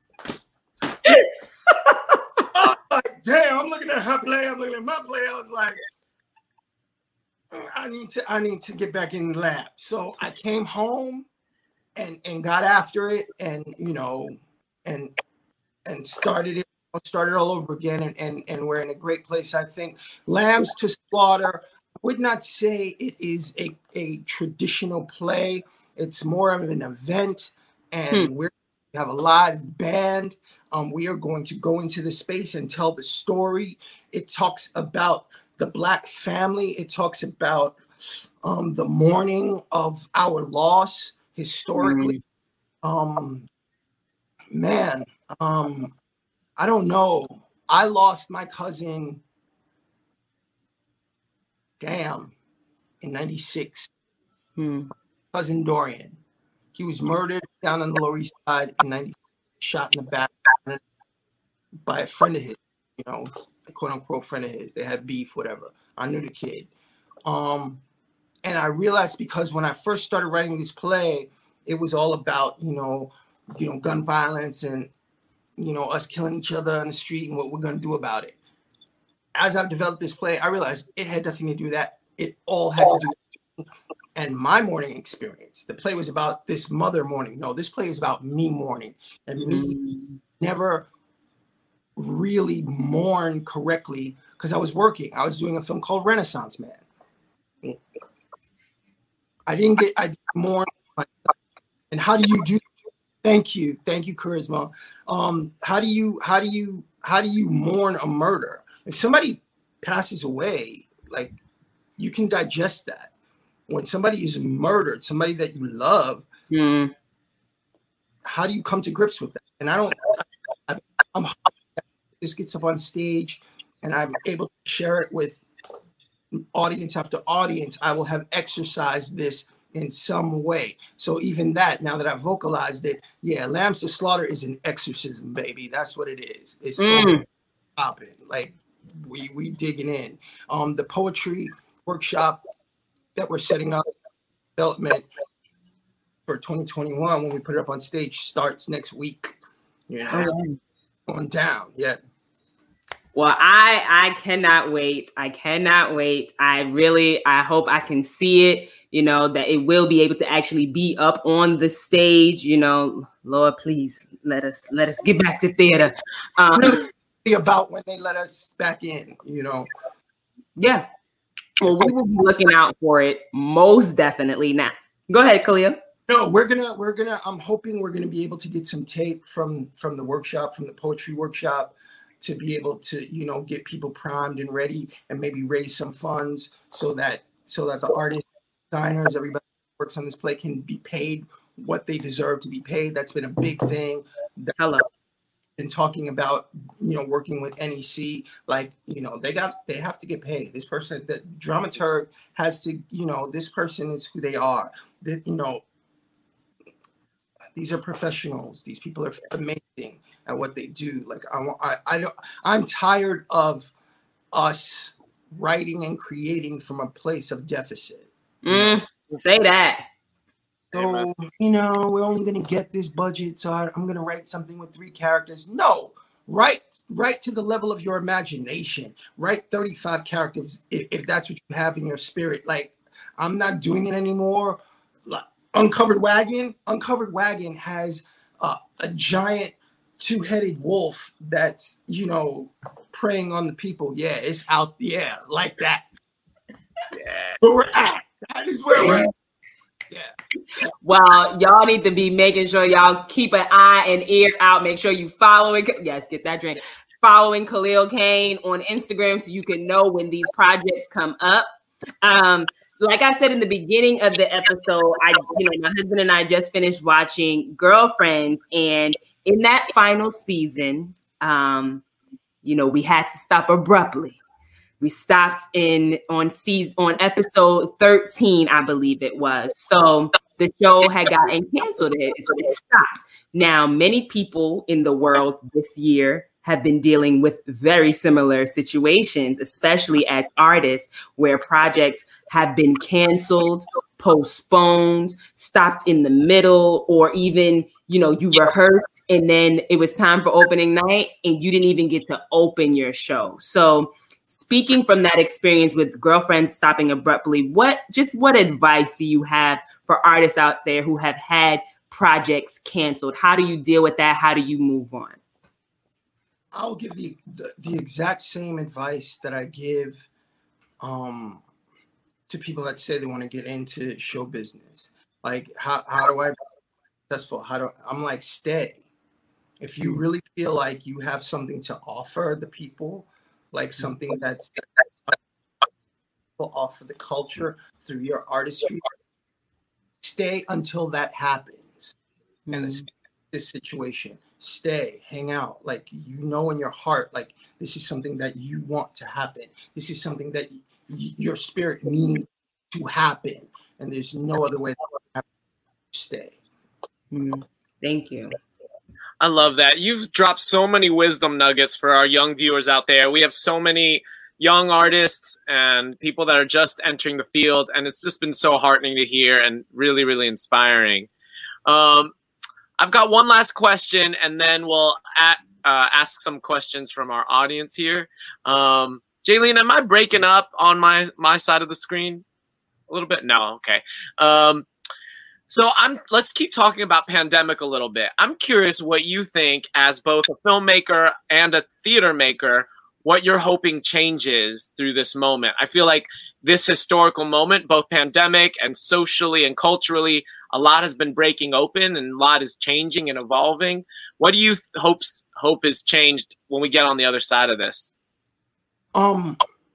I was like, damn, I'm looking at her play, I'm looking at my play. I was like, I need to, I need to get back in the lab. So I came home and and got after it, and you know, and and started it, started all over again, and and and we're in a great place. I think Lambs to Slaughter, I would not say it is a, a traditional play. It's more of an event, and hmm. we're we have a live band. Um, we are going to go into the space and tell the story. It talks about the Black family. It talks about um, the mourning of our loss historically. Mm. Um, man, um, I don't know. I lost my cousin, damn, in ninety-six. Mm. Cousin Dorian. He was murdered down on the Lower East Side in ninety-six, shot in the back by a friend of his, you know, a quote unquote friend of his. They had beef, whatever. I knew the kid. Um, and I realized, because when I first started writing this play, it was all about, you know, you know, gun violence and, you know, us killing each other on the street and what we're going to do about it. As I've developed this play, I realized it had nothing to do with that. It all had to do with and my mourning experience. The play was about this mother mourning. No, this play is about me mourning, and me mm. never really mourn correctly because I was working. I was doing a film called Renaissance Man. I didn't get, I mourn. And how do you do? Thank you. Thank you, Charisma. Um, how do you, how do you, how do you mourn a murder? If somebody passes away, like, you can digest that. When somebody is murdered, somebody that you love, mm. how do you come to grips with that? And I don't, I, I'm, this gets up on stage and I'm able to share it with audience after audience. I will have exercised this in some way. So even that, now that I've vocalized it, yeah, Lambs to Slaughter is an exorcism, baby. That's what it is. It's mm. popping. Like, we, we digging in. Um, the poetry workshop that we're setting up, development for twenty twenty-one, when we put it up on stage, starts next week. You know, right. Going down, yeah. Well, I I cannot wait. I cannot wait. I really, I hope I can see it, you know, that it will be able to actually be up on the stage, you know. Lord, please let us, let us get back to theater. Um, about when they let us back in, you know. Yeah. Well, we will be looking out for it most definitely. Now, go ahead, Khalil. No, we're gonna, we're gonna. I'm hoping we're gonna be able to get some tape from from the workshop, from the poetry workshop, to be able to, you know, get people primed and ready, and maybe raise some funds so that so that the artists, designers, everybody who works on this play can be paid what they deserve to be paid. That's been a big thing. Hello. Been talking about, you know, working with N E C, like, you know, they got, they have to get paid. This person, the dramaturg has to, you know, this person is who they are. That, you know, these are professionals. These people are amazing at what they do. Like, I, I, I don't, I'm tired of us writing and creating from a place of deficit. Mm, say that. So, you know, we're only going to get this budget, so I, I'm going to write something with three characters. No, write, write to the level of your imagination. Write thirty-five characters if, if that's what you have in your spirit. Like, I'm not doing it anymore. Like, Uncovered Wagon, Uncovered Wagon has uh, a giant two-headed wolf that's, you know, preying on the people. Yeah, it's out. Yeah, like that. Yeah, where we're at. That is where we're at. Yeah. Well, y'all need to be making sure y'all keep an eye and ear out. Make sure you following. Yes, get that drink. Following Khalil Kane on Instagram so you can know when these projects come up. Um, like I said in the beginning of the episode, I, you know, my husband and I just finished watching Girlfriends, and in that final season, um, you know, we had to stop abruptly we stopped in on season on episode thirteen, I believe it was. So the show had gotten canceled. It, it stopped. Now, many people in the world this year have been dealing with very similar situations, especially as artists, where projects have been canceled, postponed, stopped in the middle, or even, you know, you rehearsed and then it was time for opening night and you didn't even get to open your show. So speaking from that experience with Girlfriends stopping abruptly, what just what advice do you have for artists out there who have had projects canceled? How do you deal with that? How do you move on? I'll give the, the, the exact same advice that I give um, to people that say they want to get into show business. Like, how, how do I be successful? How do I'm like, stay. If you really feel like you have something to offer the people, like something that's, that's offer the culture through your artistry, stay until that happens. Mm-hmm. And this, this situation. Stay, hang out, like, you know, in your heart, like, this is something that you want to happen. This is something that y- your spirit needs to happen. And there's no other way to stay. Mm, thank you. I love that. You've dropped so many wisdom nuggets for our young viewers out there. We have so many young artists and people that are just entering the field. And it's just been so heartening to hear and really, really inspiring. Um, I've got one last question, and then we'll at, uh, ask some questions from our audience here. Um, Jaylene, am I breaking up on my, my side of the screen a little bit? No, okay. Um, so I'm. Let's keep talking about pandemic a little bit. I'm curious what you think, as both a filmmaker and a theater maker, what you're hoping changes through this moment. I feel like this historical moment, both pandemic and socially and culturally, a lot has been breaking open and a lot is changing and evolving. What do you hope hope is changed when we get on the other side of this? Um,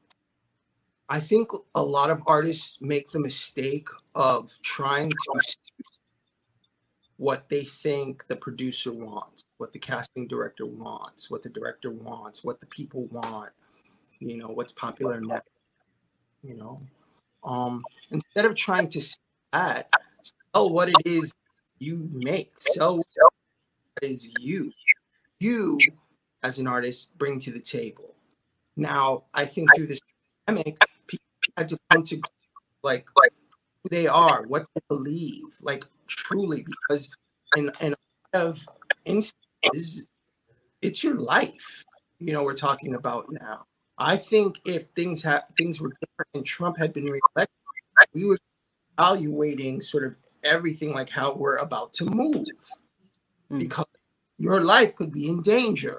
I think a lot of artists make the mistake of trying to see what they think the producer wants, what the casting director wants, what the director wants, what the people want, you know, what's popular now, you know. Um, instead of trying to see that, sell what it is you make, sell what is you, you as an artist bring to the table. Now, I think through this pandemic, people had to come to like who they are, what they believe, like truly, because in, in a lot of instances, it's your life, you know, we're talking about now. I think if things have things were different and Trump had been reelected, we would be evaluating sort of everything like how we're about to move, mm. because your life could be in danger.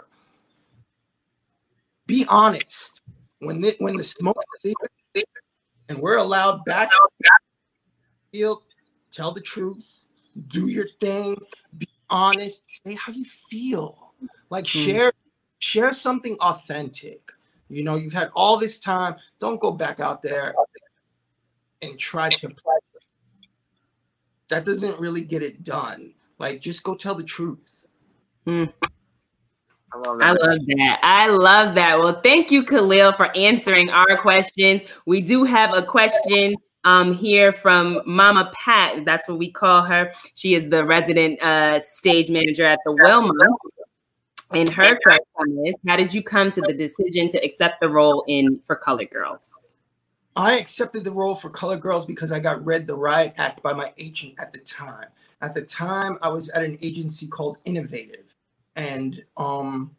Be honest. When the, when the smoke clears and we're allowed back, field, tell the truth, do your thing, be honest, say how you feel. Like mm. share share something authentic. You know, you've had all this time. Don't go back out there and try to play. That doesn't really get it done. Like, just go tell the truth. Mm. I love, I love that. I love that. Well, thank you, Khalil, for answering our questions. We do have a question um, here from Mama Pat. That's what we call her. She is the resident uh, stage manager at the Wilma. And her question is, how did you come to the decision to accept the role in For Colored Girls? I accepted the role for Colored Girls because I got read the Riot Act by my agent at the time. At the time, I was at an agency called Innovative. And um,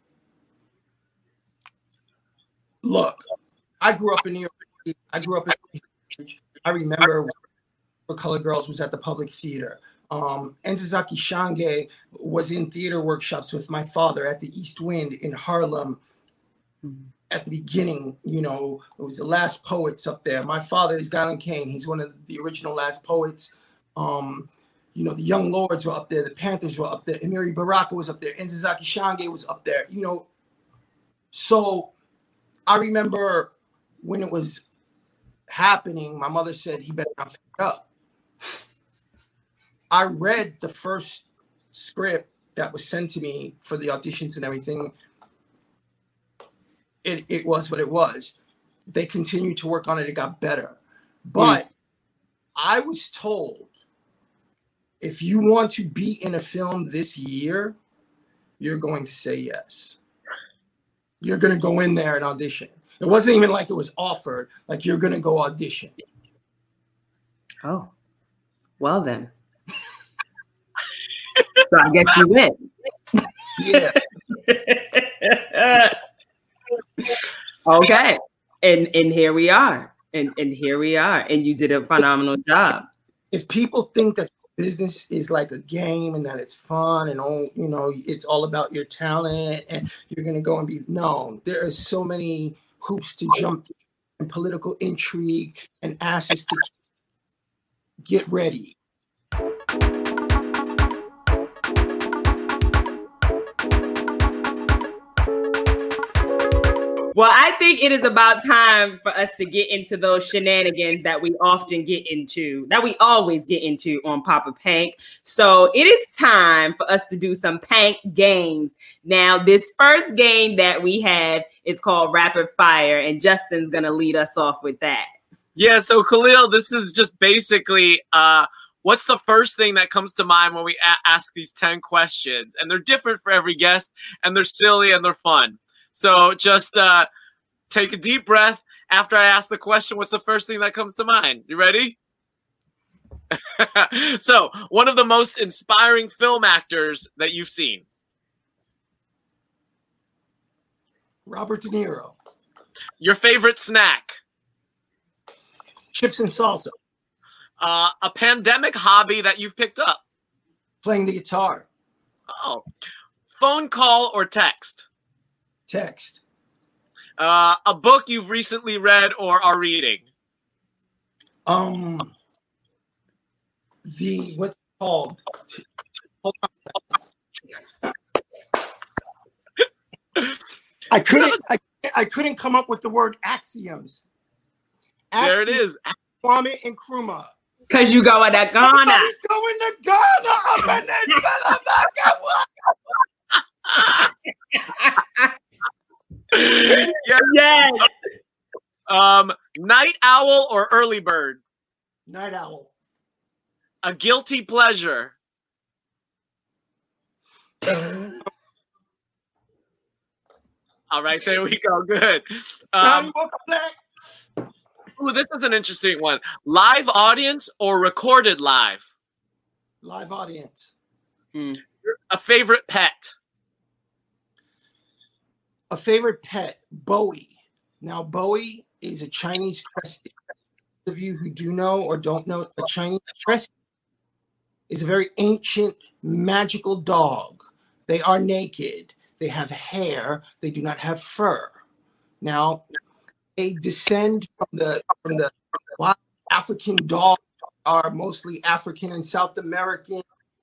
look, I grew up in New York City. I grew up in I remember For Colored Girls was at the Public Theater. Um, Enzazaki Shange was in theater workshops with my father at the East Wind in Harlem. Mm-hmm. At the beginning, you know, it was the Last Poets up there. My father is Guyland Kane. He's one of the original Last Poets. Um, you know, the Young Lords were up there. The Panthers were up there. Amiri Baraka was up there. Enzazaki Shange was up there. You know, so I remember when it was happening, my mother said, "You better not fuck up." I read the first script that was sent to me for the auditions and everything. It, it was what it was. they continued to work on it. It got better. But mm. I was told, if you want to be in a film this year, you're going to say yes. You're going to go in there and audition. It wasn't even like it was offered. Like, you're going to go audition. Oh, well then. So I guess you win. Yeah. Okay. And and here we are. And and here we are. And you did a phenomenal job. If people think that business is like a game and that it's fun and all, you know, it's all about your talent and you're going to go and be, no, there are so many hoops to jump through and political intrigue and asses to get ready. Well, I think it is about time for us to get into those shenanigans that we often get into, that we always get into on Papa Pank. So it is time for us to do some Pank games. Now, this first game that we have is called Rapid Fire, and Justin's going to lead us off with that. Yeah, so Khalil, this is just basically uh, what's the first thing that comes to mind when we a- ask these ten questions? And they're different for every guest, and they're silly and they're fun. So just uh, take a deep breath. After I ask the question, what's the first thing that comes to mind? You ready? So, one of the most inspiring film actors that you've seen? Robert De Niro. Your favorite snack? Chips and salsa. Uh, a pandemic hobby that you've picked up? Playing the guitar. Oh. Phone call or text? Text. Uh, a book you've recently read or are reading? Um, the what's it called? I couldn't. I, I couldn't come up with the word axioms. Axioms. There it is. Kwame Nkrumah. Cause you going to Ghana. He's going to Ghana. Up in yes. Yes. Um, night owl or early bird? Night owl. A guilty pleasure? All right, there we go. Good. Um, ooh, this is an interesting one. Live audience or recorded live? Live audience. Hmm. A favorite pet? A favorite pet, Bowie. Now, Bowie is a Chinese crested. Those of you who do know or don't know, a Chinese crested is a very ancient, magical dog. They are naked. They have hair. They do not have fur. Now, they descend from the from the wild African dogs, are mostly African and South American.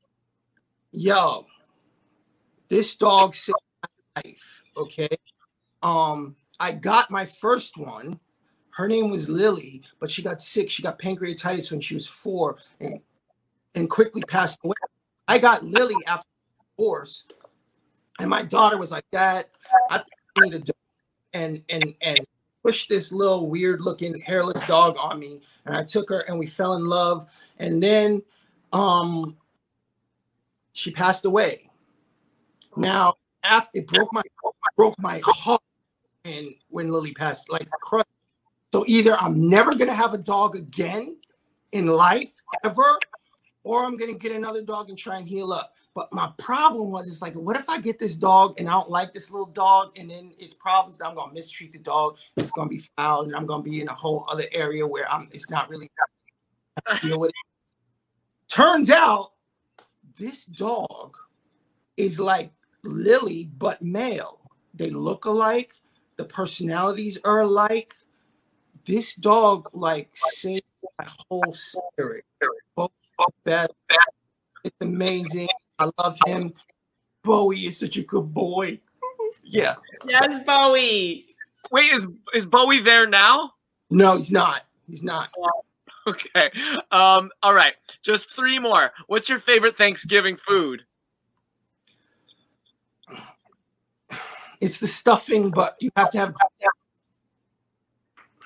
Yo, this dog saved my life. Okay. Um, I got my first one. Her name was Lily, but she got sick. She got pancreatitis when she was four and, and quickly passed away. I got Lily after divorce. And my daughter was like, Dad, I think I need a dog. And and and pushed this little weird looking hairless dog on me. And I took her and we fell in love. And then um she passed away. Now, after it broke my broke my heart, and when Lily passed, like crushed. So either I'm never gonna have a dog again in life ever, or I'm gonna get another dog and try and heal up. But my problem was, it's like, what if I get this dog and I don't like this little dog, and then it's problems that I'm gonna mistreat the dog. It's gonna be foul, and I'm gonna be in a whole other area where I'm. It's not really deal with it. Turns out, this dog is like Lily, but male. They look alike. The personalities are alike. This dog like saved my whole spirit. Both bad. It's amazing. I love him. Bowie is such a good boy. Yeah. Yes, Bowie. Wait, is is Bowie there now? No, he's not. He's not. Okay. Um. All right. Just three more. What's your favorite Thanksgiving food? It's the stuffing, but you have to have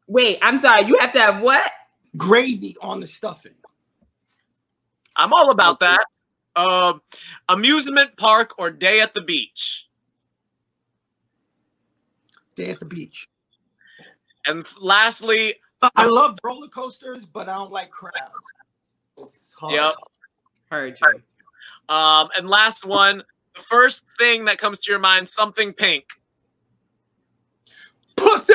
Wait, I'm sorry. You have to have what? Gravy on the stuffing. I'm all about that. Um, amusement park or day at the beach? Day at the beach. And lastly, I love roller coasters, but I don't like crowds. It's hard. Yep. Heard you. Um, and last one, the first thing that comes to your mind, something pink. Pussy!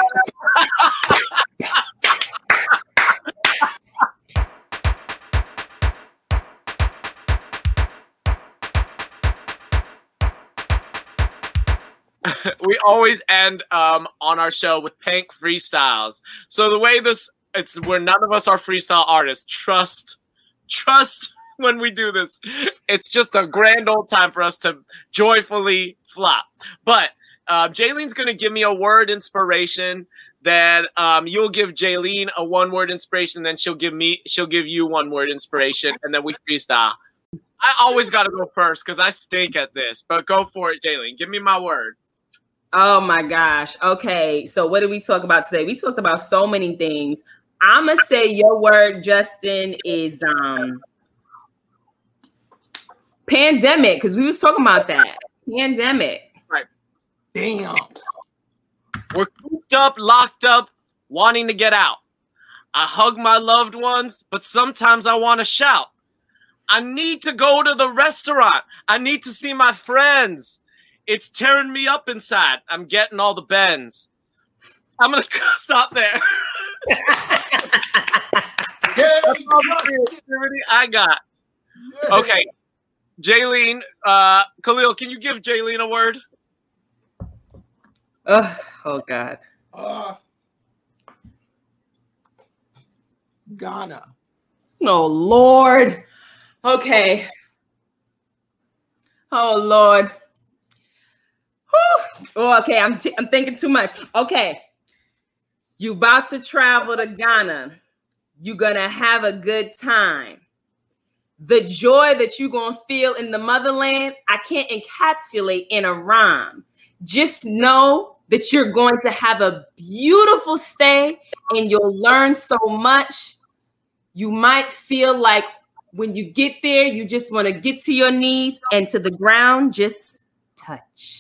We always end um, on our show with Pink freestyles. So the way this, it's where none of us are freestyle artists. Trust, trust when we do this. It's just a grand old time for us to joyfully flop. But uh, Jaylene's going to give me a word inspiration. Then um, you'll give Jaylene a one-word inspiration. Then she'll give me, she'll give you one-word inspiration, and then we freestyle. I always got to go first because I stink at this. But go for it, Jaylene. Give me my word. Oh my gosh. Okay. So what did we talk about today? We talked about so many things. I'm gonna say your word, Justin, is um pandemic, because we was talking about that. Pandemic. Right. Damn. We're cooped up, locked up, wanting to get out. I hug my loved ones, but sometimes I want to shout. I need to go to the restaurant. I need to see my friends. It's tearing me up inside. I'm getting all the bends. I'm going to stop there. That's all the creativity I got. Okay. Jaylene, uh, Khalil, can you give Jaylene a word? Oh, oh God. Uh, Ghana. Oh, Lord. Okay. Oh, Lord. Whew. Oh, okay. I'm, t- I'm thinking too much. Okay. You about to travel to Ghana. You're going to have a good time. The joy that you're going to feel in the motherland, I can't encapsulate in a rhyme. Just know that you're going to have a beautiful stay and you'll learn so much. You might feel like when you get there, you just want to get to your knees and to the ground, just touch.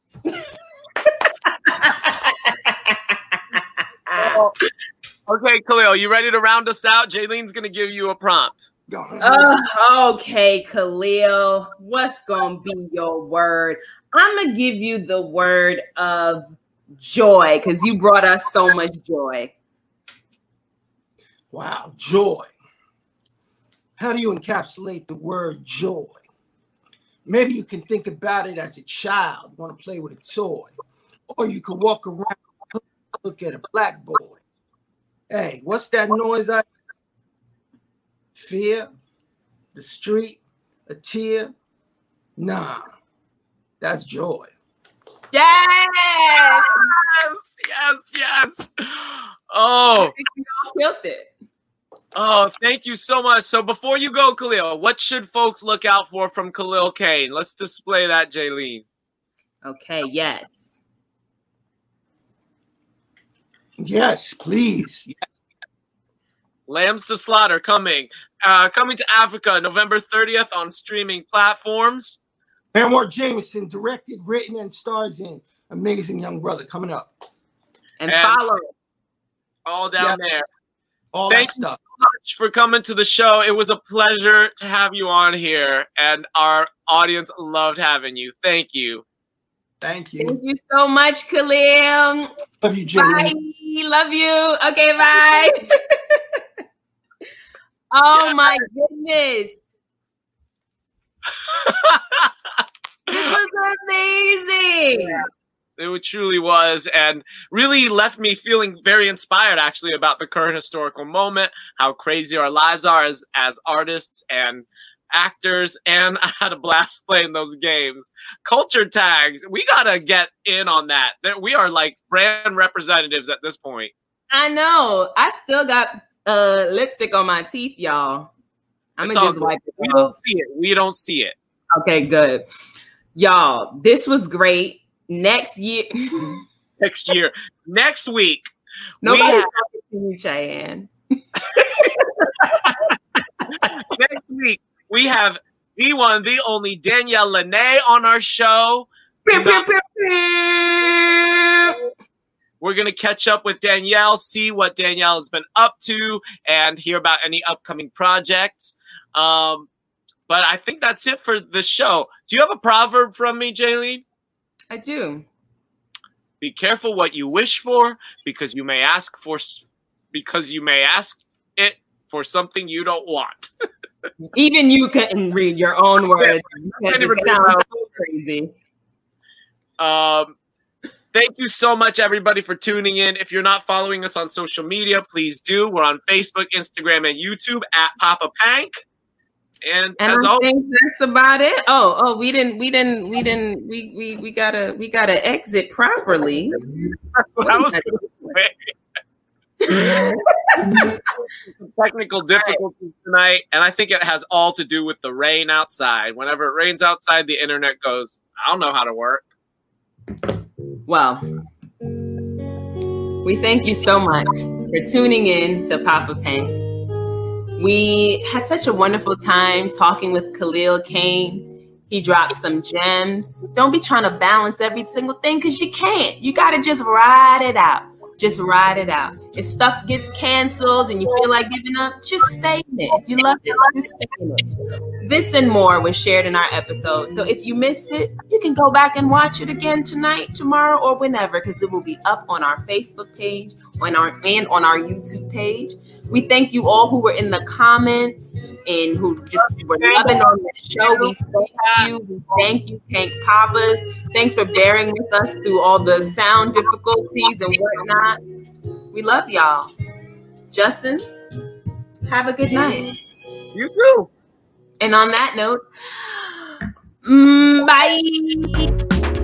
Oh. Okay, Khalil, you ready to round us out? Jaylene's going to give you a prompt. Uh, okay, Khalil, what's going to be your word? I'm going to give you the word of joy because you brought us so much joy. Wow, joy. How do you encapsulate the word joy? Maybe you can think about it as a child, want to play with a toy. Or you can walk around, look at a black boy. Hey, what's that noise? I fear, the street, a tear. Nah, that's joy. Yes! Yes, yes, yes. Oh, I think we all killed it. oh, thank you so much. So before you go, Khalil, what should folks look out for from Khalil Kane? Let's display that, Jaylene. Okay, yes. Yes, please. Lambs to Slaughter coming. Uh, coming to Africa, November thirtieth on streaming platforms. Anwar Jameson, directed, written, and stars in Amazing Young Brother, coming up. And, And- follow. All down Yeah. there. All Thank that you stuff. so much for coming to the show. It was a pleasure to have you on here, and our audience loved having you. Thank you. Thank you. Thank you so much, Khalil. Love you, Bye. Jaylene. Love you. Okay, bye. Oh Yeah. my goodness. This was amazing. It truly was, and really left me feeling very inspired, actually, about the current historical moment, how crazy our lives are as, as artists and actors, and I had a blast playing those games. Culture tags, we gotta get in on that. That we are like brand representatives at this point. I know. I still got uh, lipstick on my teeth, y'all. I'm It's gonna all just good. wipe it We off. don't see it. We don't see it. Okay, good. Y'all, this was great. Next year. Next year, next week, Nobody's have- talking to you, Cheyenne. Next week, we have the one, the only Danielle Lene on our show. Pew, pew, Not- pew, pew. We're going to catch up with Danielle, see what Danielle has been up to, and hear about any upcoming projects. Um, but I think that's it for the show. Do you have a proverb from me, Jaylene? I do. Be careful what you wish for, because you may ask for, because you may ask it for something you don't want. Even you couldn't read your own words. I can't even It read sounds my own. so crazy. Um, thank you so much, everybody, for tuning in. If you're not following us on social media, please do. We're on Facebook, Instagram, and YouTube at Papa Pank. And, And as I always, think that's about it. Oh, oh, we didn't, we didn't, we didn't, we we we gotta, we gotta exit properly. what I was going to say. Technical difficulties tonight, and I think it has all to do with the rain outside. Whenever it rains outside, the internet goes, I don't know how to work. Well, we thank you so much for tuning in to Papa Pank. We had such a wonderful time talking with Khalil Kane. He dropped some gems. Don't be trying to balance every single thing because you can't. You got to just ride it out. Just ride it out. If stuff gets canceled and you feel like giving up, just stay in it. If you love it, just stay in it. This and more was shared in our episode. So if you missed it, you can go back and watch it again tonight, tomorrow, or whenever, because it will be up on our Facebook page on our, and on our YouTube page. We thank you all who were in the comments and who just were loving on the show. We thank you. We thank you, Pank Papas. Thanks for bearing with us through all the sound difficulties and whatnot. We love y'all. Justin, have a good night. You too. And on that note, mm, bye.